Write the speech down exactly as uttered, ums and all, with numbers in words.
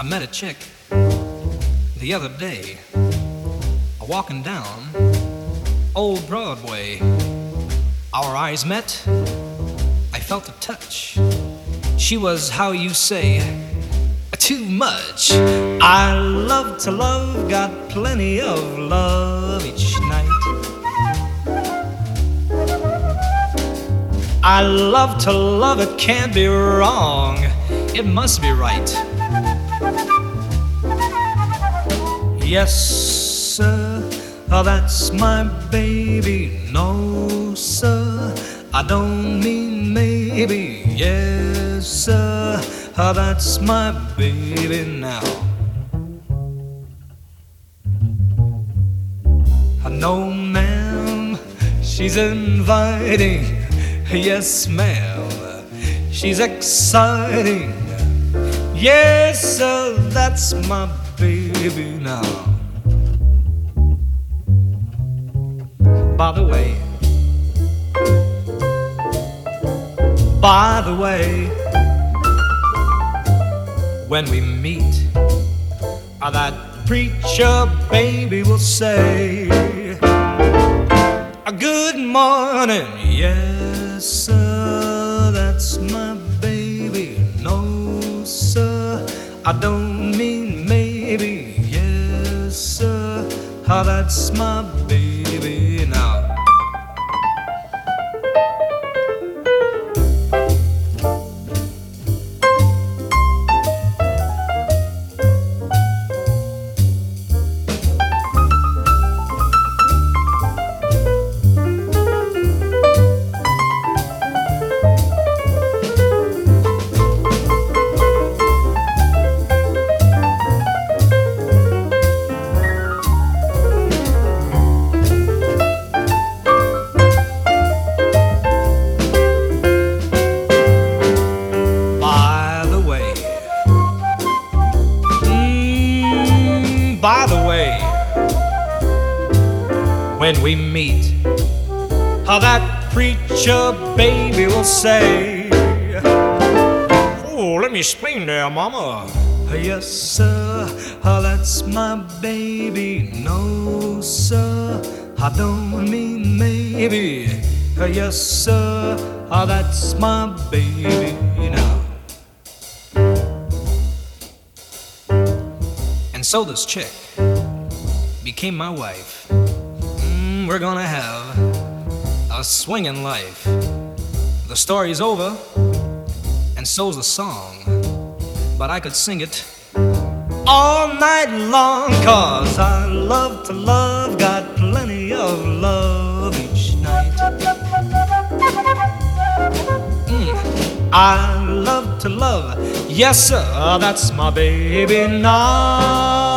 met a chick the other day, a walking down old Broadway. Our eyes met, I felt a touch. She was, how you say, too much. I love to love, got plenty of love each night. I love to love, it can't be wrong, it must be right. Yes, sir, oh, that's my baby. No, sir, I don't mean maybe. Yes, sir, oh, that's my baby now. No, ma'am, she's inviting. Yes, ma'am, she's exciting. Yes, sir, that's my baby now. By the way, by the way, when we meet, uh, that preacher baby will say, uh, good morning. Yes, sir, that's my baby. No, sir, I don't mean maybe. Yes, sir, uh, that's my baby now. By the way, when we meet, how that preacher baby will say, oh, let me explain there, mama. Yes, sir, oh, that's my baby. No, sir, I don't mean maybe. Yes, sir, oh, that's my baby now. So this chick became my wife. Mm, we're gonna have a swinging life. The story's over, and so's the song. But I could sing it all night long, 'cause I love to love, got plenty of love each night. Mm, I love to love, yes sir, that's my baby now.